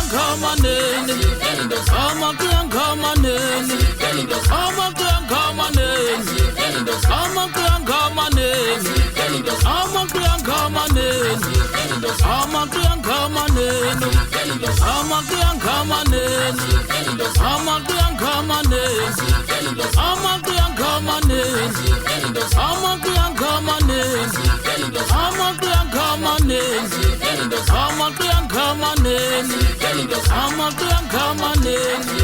Amaklankamaneni, Amaklankamaneni, Amaklankamaneni, Amaklankamaneni, Amaklankamaneni, Amaklankamaneni, Amaklankamaneni, Amaklankamaneni, Amaklankamaneni, Amaklankamaneni, Amaklankamaneni, Amaklankamaneni, Amaklankamaneni.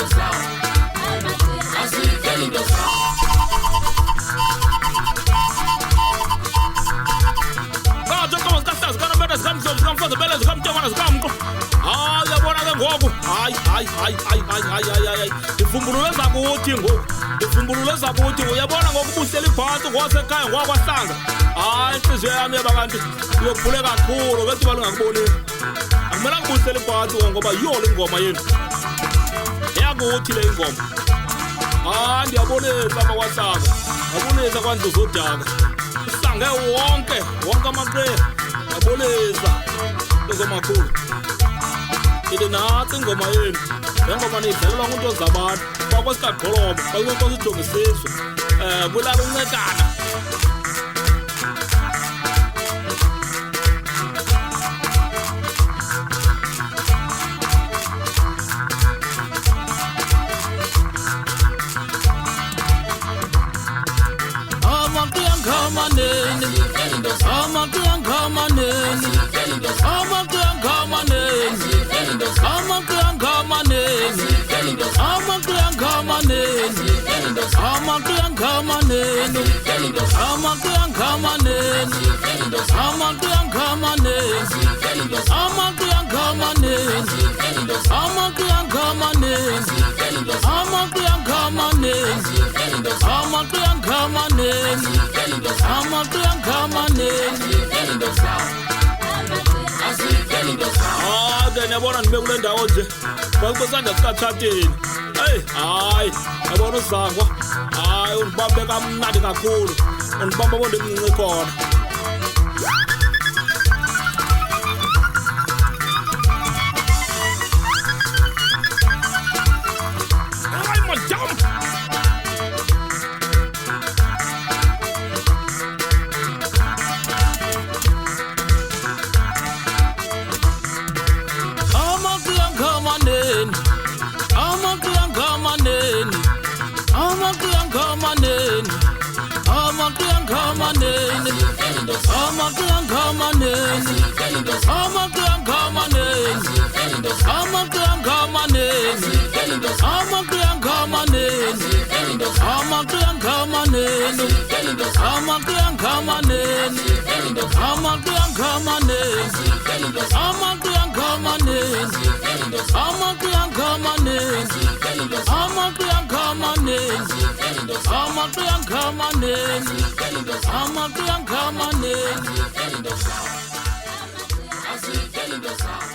Ivumbululo zakuthi ngoku, ivumbululo zakuthi uyabona ngokubusela ibhanti ngwasekhaya ngwakwasanga. Hayi inhliziyo yami yabakanti iyophule kakhulu bese balungakubonile. Akumele ngibusele ibhanti ngoba yiyo le ngoma yenu. Yakuthi le ingoma. Hayi ndiyabonisa abakwasanga. Ngabonisa kwantu zodaka. Isange wonke amaqhawe. Ngabonisa ezomakhulu. Ile nathi ingoma yenu. Ngengoma nidlalela umuntu ozabantu. Bakwasikaqholobo, bakwenkosi ujongisiswe. Kulala uncekana. Amaklankamaneni, Amaklankamaneni, Amaklankamaneni, Amaklankamaneni, Amaklankamaneni, Amaklankamaneni, Amaklankamaneni, Amaklankamaneni, Amaklankamaneni, Amaklankamaneni, Amaklankamaneni, Amaklankamaneni, Amaklankamaneni. Then yabona nibe kule ndawo nje. Bakubesanda sikathatheni. Hey, hayi, yabona uzangwa. Hayi undibambe kamnandi kakhulu. Undibamba bonke emncinci khona. Hayi madam. Amaklankamaneni, Amaklankamaneni, Amaklankamaneni, Amaklankamaneni, Amaklankamaneni, Amaklankamaneni, Amaklankamaneni, Amaklankamaneni, Amaklankamaneni, Amaklankamaneni, Amaklankamaneni, Amaklankamaneni, Amaklankamaneni, Amaklankamaneni, Amaklankamaneni, Amaklankamaneni.